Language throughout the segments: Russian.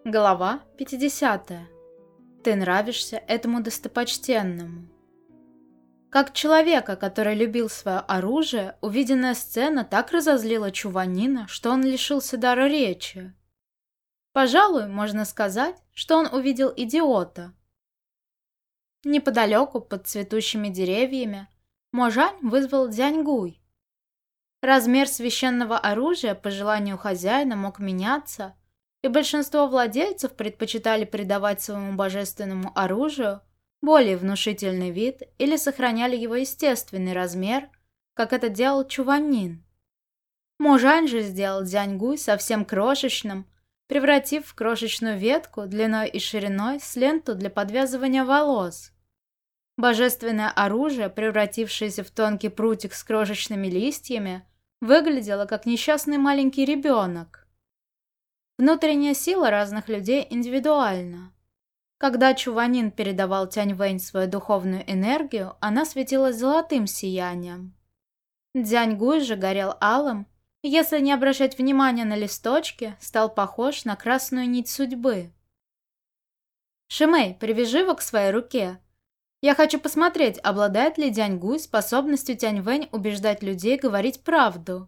Глава 50. Ты нравишься этому достопочтенному. Как человека, который любил свое оружие, увиденная сцена так разозлила Чуванина, что он лишился дара речи. Пожалуй, можно сказать, что он увидел идиота. Неподалеку, под цветущими деревьями, Можань вызвал Дзяньгуй. Размер священного оружия по желанию хозяина мог меняться, и большинство владельцев предпочитали придавать своему божественному оружию более внушительный вид или сохраняли его естественный размер, как это делал Чуванин. Можань же сделал Дзяньгуй совсем крошечным, превратив в крошечную ветку длиной и шириной с ленту для подвязывания волос. Божественное оружие, превратившееся в тонкий прутик с крошечными листьями, выглядело как несчастный маленький ребенок. Внутренняя сила разных людей индивидуальна. Когда Чуванин передавал Тяньвэнь свою духовную энергию, она светилась золотым сиянием. Дзяньгуй же горел алым, и, если не обращать внимания на листочки, стал похож на красную нить судьбы. «Шимэй, привяжи его к своей руке. Я хочу посмотреть, обладает ли Дзяньгуй способностью Тяньвэнь убеждать людей говорить правду».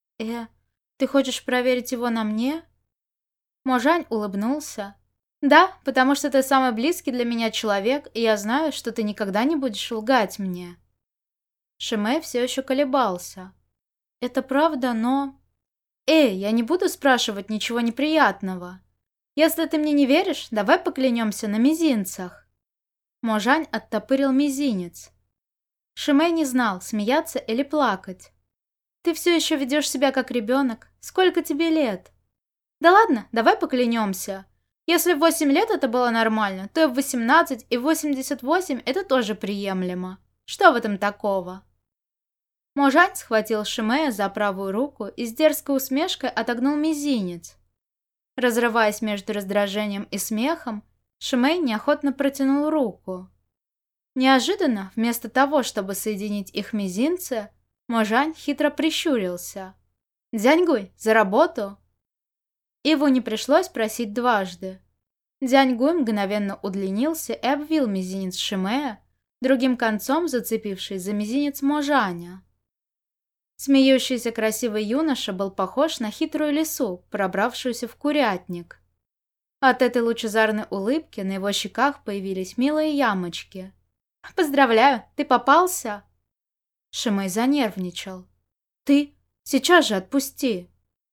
Ты хочешь проверить его на мне?» Можань улыбнулся. «Да, потому что ты самый близкий для меня человек, и я знаю, что ты никогда не будешь лгать мне». Шимэй все еще колебался. «Это правда, но...» я не буду спрашивать ничего неприятного. Если ты мне не веришь, давай поклянемся на мизинцах». Можань оттопырил мизинец. Шимэй не знал, смеяться или плакать. «Ты все еще ведешь себя как ребенок. Сколько тебе лет?» «Да ладно, давай поклянемся. Если в 8 лет это было нормально, то и в 18, и в 88 это тоже приемлемо. Что в этом такого?» Можань схватил Шимэя за правую руку и с дерзкой усмешкой отогнул мизинец. Разрываясь между раздражением и смехом, Шимэй неохотно протянул руку. Неожиданно, вместо того, чтобы соединить их мизинцы, Можань хитро прищурился. «Дзяньгуй, за работу!» Иву не пришлось просить дважды. Дзяньгуй мгновенно удлинился и обвил мизинец Шимэя, другим концом зацепившись за мизинец Можаня. Смеющийся красивый юноша был похож на хитрую лису, пробравшуюся в курятник. От этой лучезарной улыбки на его щеках появились милые ямочки. «Поздравляю, ты попался?» Шимэй занервничал. «Ты? Сейчас же отпусти!»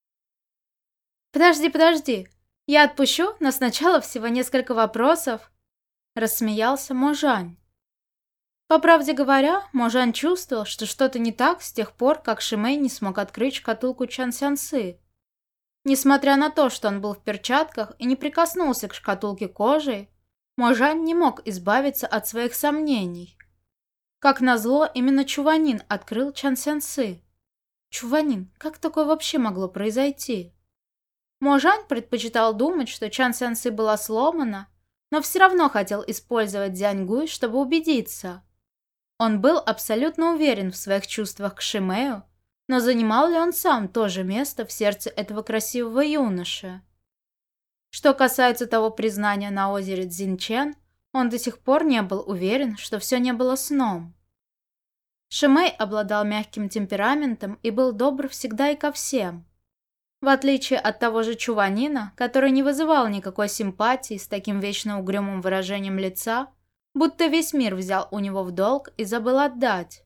«Подожди, я отпущу, но сначала всего несколько вопросов», — рассмеялся Можань. По правде говоря, Можань чувствовал, что что-то не так с тех пор, как Шимэй не смог открыть шкатулку Чан Сянсы. Несмотря на то, что он был в перчатках и не прикоснулся к шкатулке кожей, Можань не мог избавиться от своих сомнений. Как назло, именно Чуванин открыл Чан Сянсы. Чуванин, как такое вообще могло произойти? Можань предпочитал думать, что Чан Сянсы была сломана, но все равно хотел использовать Дзяньгуй, чтобы убедиться. Он был абсолютно уверен в своих чувствах к Шимэю, но занимал ли он сам то же место в сердце этого красивого юноши? Что касается того признания на озере Цзиньчэн, он до сих пор не был уверен, что все не было сном. Шимэй обладал мягким темпераментом и был добр всегда и ко всем. В отличие от того же Чуванина, который не вызывал никакой симпатии с таким вечно угрюмым выражением лица, будто весь мир взял у него в долг и забыл отдать.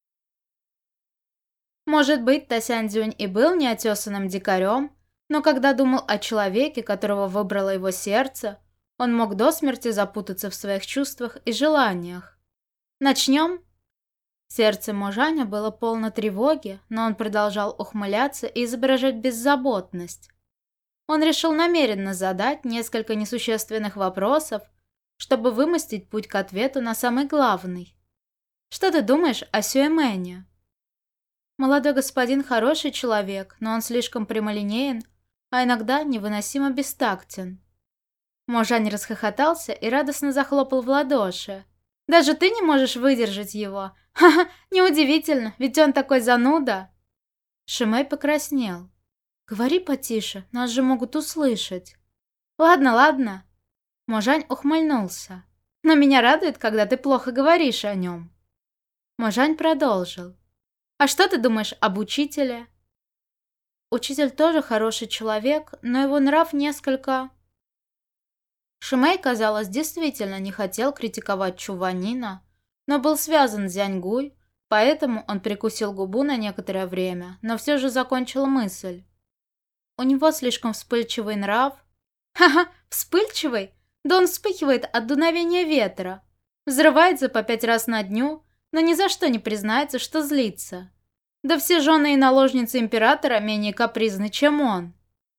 Может быть, Тасянь Цзюнь и был неотесанным дикарем, но когда думал о человеке, которого выбрало его сердце, он мог до смерти запутаться в своих чувствах и желаниях. «Начнем?» Сердце Можаня было полно тревоги, но он продолжал ухмыляться и изображать беззаботность. Он решил намеренно задать несколько несущественных вопросов, чтобы вымостить путь к ответу на самый главный. «Что ты думаешь о Сюэмене?» «Молодой господин хороший человек, но он слишком прямолинеен, а иногда невыносимо бестактен». Можань расхохотался и радостно захлопал в ладоши. «Даже ты не можешь выдержать его? Ха-ха, неудивительно, ведь он такой зануда!» Шимэй покраснел. «Говори потише, нас же могут услышать». Ладно, ладно. Можань ухмыльнулся. Но меня радует, когда ты плохо говоришь о нем. Можань продолжил. А что ты думаешь об учителе? Учитель тоже хороший человек, но его нрав несколько... Шимэй, казалось, действительно не хотел критиковать Чуванина, но был связан с Зяньгуй, поэтому он прикусил губу на некоторое время, но все же закончил мысль. У него слишком вспыльчивый нрав. Ха-ха, вспыльчивый? Да он вспыхивает от дуновения ветра. Взрывается по 5 раз на дню, но ни за что не признается, что злится. Да все жены и наложницы императора менее капризны, чем он.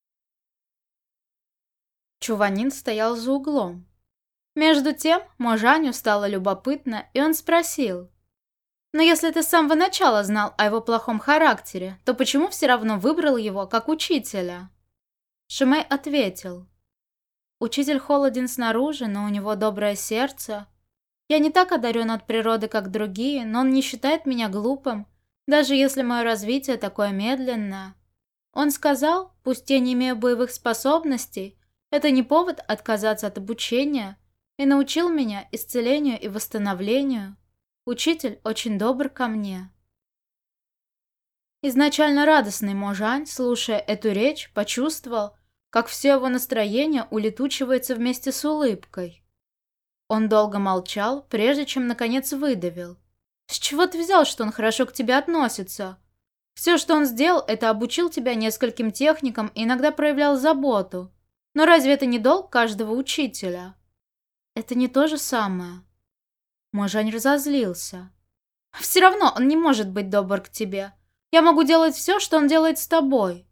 Чуванин стоял за углом. Между тем, Можаню стало любопытно, и он спросил. «Но если ты с самого начала знал о его плохом характере, то почему все равно выбрал его как учителя?» Шимэй ответил. «Учитель холоден снаружи, но у него доброе сердце. Я не так одарен от природы, как другие, но он не считает меня глупым, даже если мое развитие такое медленное. Он сказал, пусть я не имею боевых способностей, это не повод отказаться от обучения, и научил меня исцелению и восстановлению. Учитель очень добр ко мне». Изначально радостный Можань, слушая эту речь, почувствовал, как все его настроение улетучивается вместе с улыбкой. Он долго молчал, прежде чем наконец выдавил. «С чего ты взял, что он хорошо к тебе относится? Все, что он сделал, это обучил тебя нескольким техникам и иногда проявлял заботу. Но разве это не долг каждого учителя?» «Это не то же самое». Можань разозлился. «Все равно он не может быть добр к тебе. Я могу делать все, что он делает с тобой».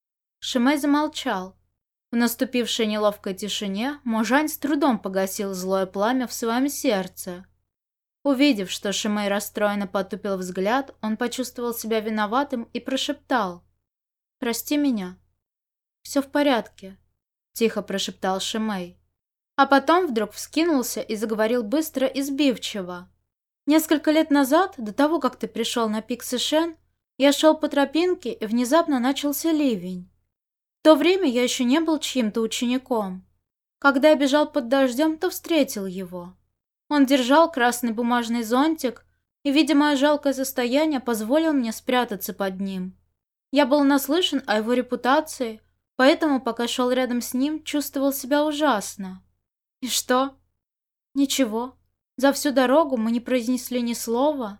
Шимэй замолчал. В наступившей неловкой тишине Можань с трудом погасил злое пламя в своем сердце. Увидев, что Шимэй расстроенно потупил взгляд, он почувствовал себя виноватым и прошептал. «Прости меня». «Все в порядке», — тихо прошептал Шимэй. А потом вдруг вскинулся и заговорил быстро и сбивчиво. «Несколько лет назад, до того, как ты пришел на пик Сишен, я шел по тропинке, и внезапно начался ливень. В то время я еще не был чьим-то учеником. Когда я бежал под дождем, то встретил его. Он держал красный бумажный зонтик и, видя мое жалкое состояние, позволил мне спрятаться под ним. Я был наслышан о его репутации, поэтому, пока шел рядом с ним, чувствовал себя ужасно. И что? Ничего. За всю дорогу мы не произнесли ни слова».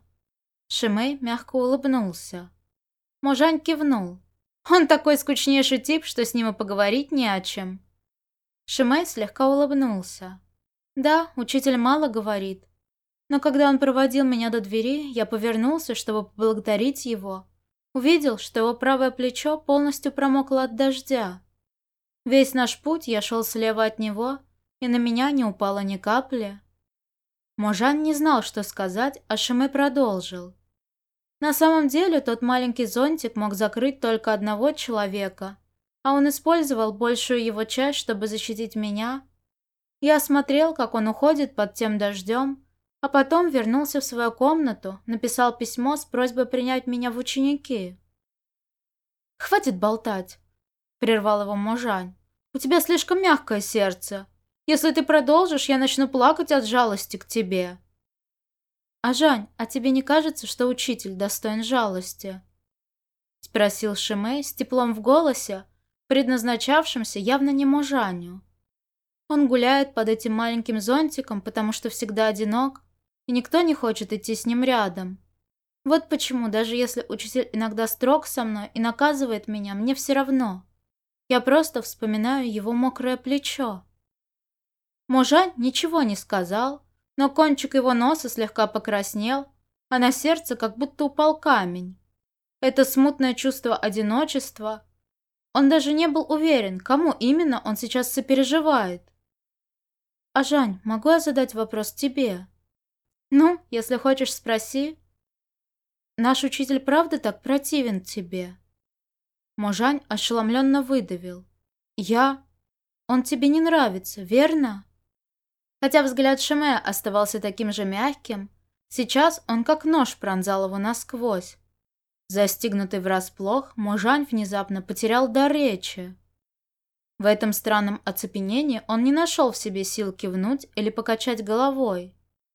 Шимэй мягко улыбнулся. Можань кивнул. «Он такой скучнейший тип, что с ним и поговорить не о чем». Шимэй слегка улыбнулся. «Да, учитель мало говорит. Но когда он проводил меня до двери, я повернулся, чтобы поблагодарить его. Увидел, что его правое плечо полностью промокло от дождя. Весь наш путь я шел слева от него, и на меня не упало ни капли». Можань не знал, что сказать, а Шимэй продолжил. «На самом деле тот маленький зонтик мог закрыть только одного человека, а он использовал большую его часть, чтобы защитить меня. Я смотрел, как он уходит под тем дождем, а потом вернулся в свою комнату, написал письмо с просьбой принять меня в ученики». «Хватит болтать», — прервал его Можань. «У тебя слишком мягкое сердце. Если ты продолжишь, я начну плакать от жалости к тебе». «А Жань, а тебе не кажется, что учитель достоин жалости?» — спросил Шимэй с теплом в голосе, предназначавшимся явно не Можаню. «Он гуляет под этим маленьким зонтиком, потому что всегда одинок, и никто не хочет идти с ним рядом. Вот почему, даже если учитель иногда строг со мной и наказывает меня, мне все равно. Я просто вспоминаю его мокрое плечо». Можань ничего не сказал, но кончик его носа слегка покраснел, а на сердце как будто упал камень. Это смутное чувство одиночества. Он даже не был уверен, кому именно он сейчас сопереживает. «А Жань, могу я задать вопрос тебе?» «Ну, если хочешь, спроси». «Наш учитель правда так противен тебе?» Можань ошеломленно выдавил. «Я? Он тебе не нравится, верно?» Хотя взгляд Шимэя оставался таким же мягким, сейчас он как нож пронзал его насквозь. Застигнутый врасплох, Можань внезапно потерял дар речи. В этом странном оцепенении он не нашел в себе сил кивнуть или покачать головой.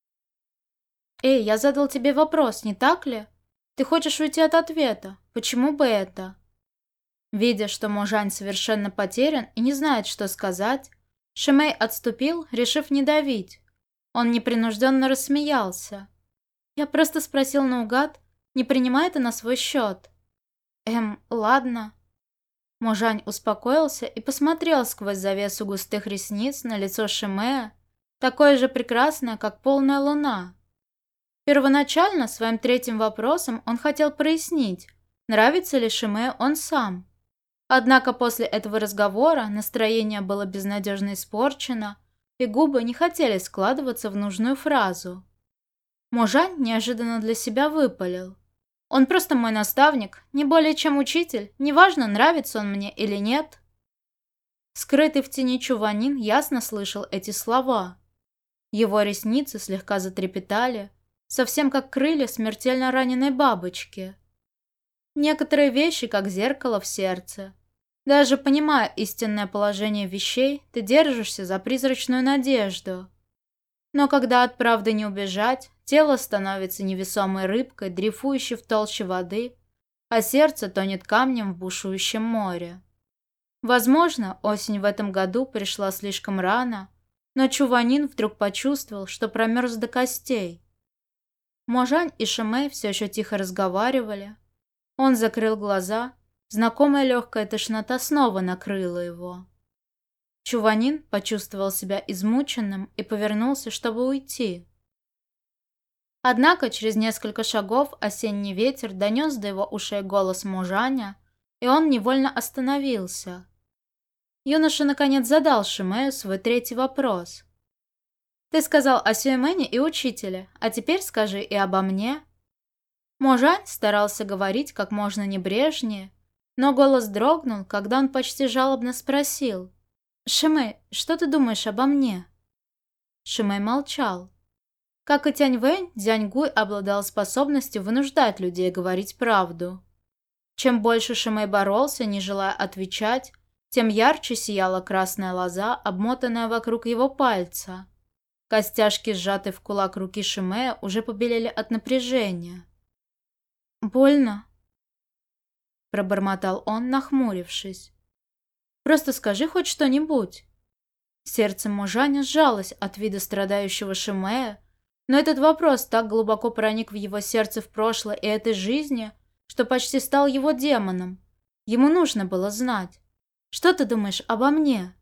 «Эй, я задал тебе вопрос, не так ли? Ты хочешь уйти от ответа. Почему бы это?» Видя, что Можань совершенно потерян и не знает, что сказать, Шимэй отступил, решив не давить. Он непринужденно рассмеялся. «Я просто спросил наугад, не принимай это на свой счет». Ладно». Можань успокоился и посмотрел сквозь завесу густых ресниц на лицо Шимэя, такое же прекрасное, как полная луна. Первоначально своим третьим вопросом он хотел прояснить, нравится ли Шимэю он сам. Однако после этого разговора настроение было безнадежно испорчено, и губы не хотели складываться в нужную фразу. Можань неожиданно для себя выпалил. «Он просто мой наставник, не более чем учитель, неважно, нравится он мне или нет». Скрытый в тени Чуванин ясно слышал эти слова. Его ресницы слегка затрепетали, совсем как крылья смертельно раненой бабочки. Некоторые вещи, как зеркало в сердце. Даже понимая истинное положение вещей, ты держишься за призрачную надежду. Но когда от правды не убежать, тело становится невесомой рыбкой, дрейфующей в толще воды, а сердце тонет камнем в бушующем море. Возможно, осень в этом году пришла слишком рано, но Чуванин вдруг почувствовал, что промерз до костей. Можань и Шимэй все еще тихо разговаривали. Он закрыл глаза, знакомая легкая тошнота снова накрыла его. Чуванин почувствовал себя измученным и повернулся, чтобы уйти. Однако через несколько шагов осенний ветер донес до его ушей голос Можаня, и он невольно остановился. Юноша наконец задал Шимэю свой третий вопрос. «Ты сказал о Сюэмене и учителе, а теперь скажи и обо мне». Можань старался говорить как можно небрежнее, но голос дрогнул, когда он почти жалобно спросил: «Шимэй, что ты думаешь обо мне?» Шимэй молчал. Как и Тяньвэнь, Дзяньгуй обладал способностью вынуждать людей говорить правду. Чем больше Шимэй боролся, не желая отвечать, тем ярче сияла красная лоза, обмотанная вокруг его пальца. Костяшки, сжатые в кулак руки Шимэя, уже побелели от напряжения. «Больно?» – пробормотал он, нахмурившись. «Просто скажи хоть что-нибудь». Сердце Можаня сжалось от вида страдающего Шимэя, но этот вопрос так глубоко проник в его сердце в прошлое и этой жизни, что почти стал его демоном. Ему нужно было знать. «Что ты думаешь обо мне?»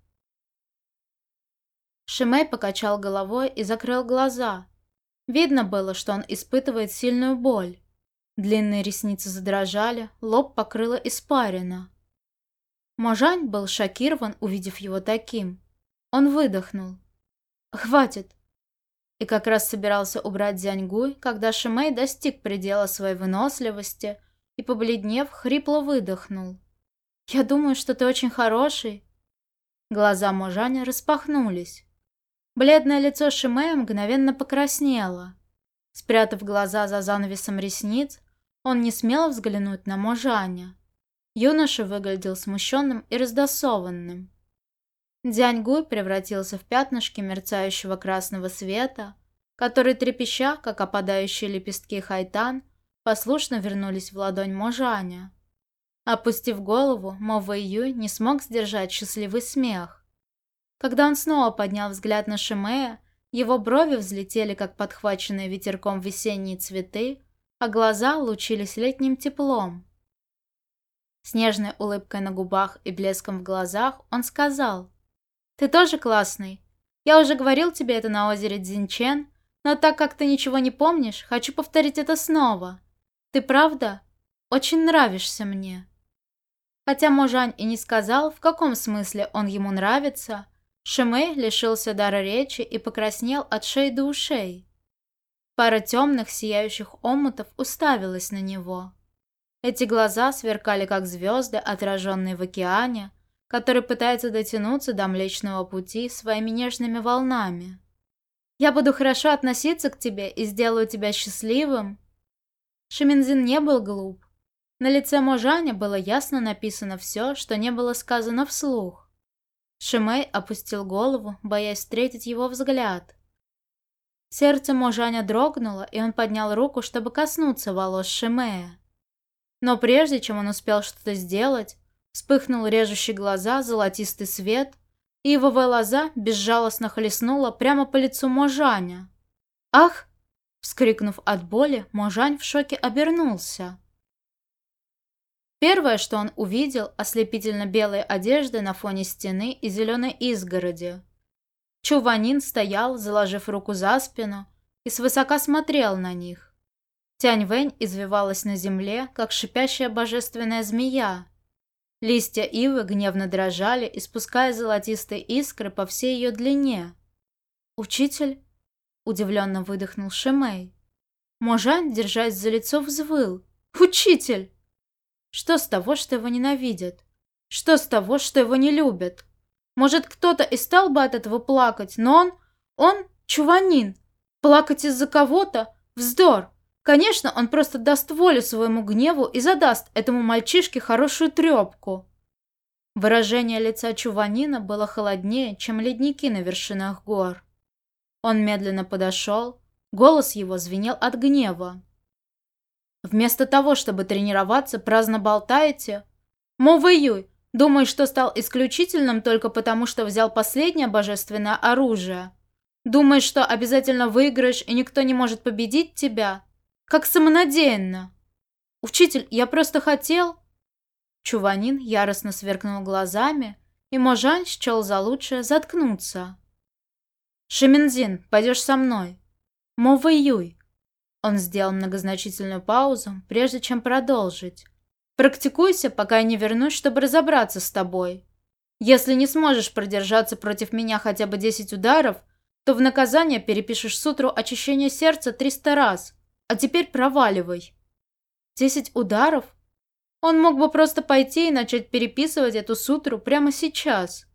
Шимэй покачал головой и закрыл глаза. Видно было, что он испытывает сильную боль. Длинные ресницы задрожали, лоб покрыло испарина. Можань был шокирован, увидев его таким. Он выдохнул. «Хватит!» И как раз собирался убрать Дзяньгуй, когда Шимэй достиг предела своей выносливости и, побледнев, хрипло выдохнул. «Я думаю, что ты очень хороший». Глаза Можаня распахнулись. Бледное лицо Шимэя мгновенно покраснело. Спрятав глаза за занавесом ресниц, он не смел взглянуть на Можаня. Юноша выглядел смущенным и раздосованным. Дзяньгуй превратился в пятнышки мерцающего красного света, которые, трепеща, как опадающие лепестки хайтан, послушно вернулись в ладонь Можаня. Опустив голову, Мо Вэйюй не смог сдержать счастливый смех. Когда он снова поднял взгляд на Шимэя, его брови взлетели, как подхваченные ветерком весенние цветы, а глаза лучились летним теплом. С нежной улыбкой на губах и блеском в глазах он сказал: «Ты тоже классный. Я уже говорил тебе это на озере Цзиньчэн, но так как ты ничего не помнишь, хочу повторить это снова. Ты правда очень нравишься мне». Хотя Можань и не сказал, в каком смысле он ему нравится, Шимэй лишился дара речи и покраснел от шеи до ушей. Пара темных сияющих омутов уставилась на него. Эти глаза сверкали, как звезды, отраженные в океане, который пытается дотянуться до Млечного Пути своими нежными волнами. «Я буду хорошо относиться к тебе и сделаю тебя счастливым». Шиминзин не был глуп. На лице Можаня было ясно написано все, что не было сказано вслух. Шимэй опустил голову, боясь встретить его взгляд. Сердце Можаня дрогнуло, и он поднял руку, чтобы коснуться волос Шимэя. Но прежде чем он успел что-то сделать, вспыхнул режущий глаза золотистый свет, и его лоза безжалостно хлестнула прямо по лицу Можаня. «Ах!» — вскрикнув от боли, Можань в шоке обернулся. Первое, что он увидел, ослепительно белые одежды на фоне стены и зеленой изгороди. Чу Ванин стоял, заложив руку за спину, и свысока смотрел на них. Тянь Вэнь извивалась на земле, как шипящая божественная змея. Листья ивы гневно дрожали, испуская золотистые искры по всей ее длине. «Учитель?» — удивленно выдохнул Шимэй. Можань, держась за лицо, взвыл. «Учитель!» Что с того, что его ненавидят? Что с того, что его не любят? Может, кто-то и стал бы от этого плакать, но он Чу Ванин. Плакать из-за кого-то? Вздор! Конечно, он просто даст волю своему гневу и задаст этому мальчишке хорошую трепку. Выражение лица Чу Ванина было холоднее, чем ледники на вершинах гор. Он медленно подошел, голос его звенел от гнева. «Вместо того, чтобы тренироваться, праздно болтаете? Мо Вэйюй, думаешь, что стал исключительным только потому, что взял последнее божественное оружие? Думаешь, что обязательно выиграешь и никто не может победить тебя? Как самонадеянно! Учитель, я просто хотел...» Чу Ванин яростно сверкнул глазами, и Можань счел за лучшее заткнуться. «Шиминзин, пойдешь со мной. Мо Вэйюй». Он сделал многозначительную паузу, прежде чем продолжить. «Практикуйся, пока я не вернусь, чтобы разобраться с тобой. Если не сможешь продержаться против меня хотя бы 10 ударов, то в наказание перепишешь сутру очищения сердца 300 раз. А теперь проваливай». 10 ударов? Он мог бы просто пойти и начать переписывать эту сутру прямо сейчас.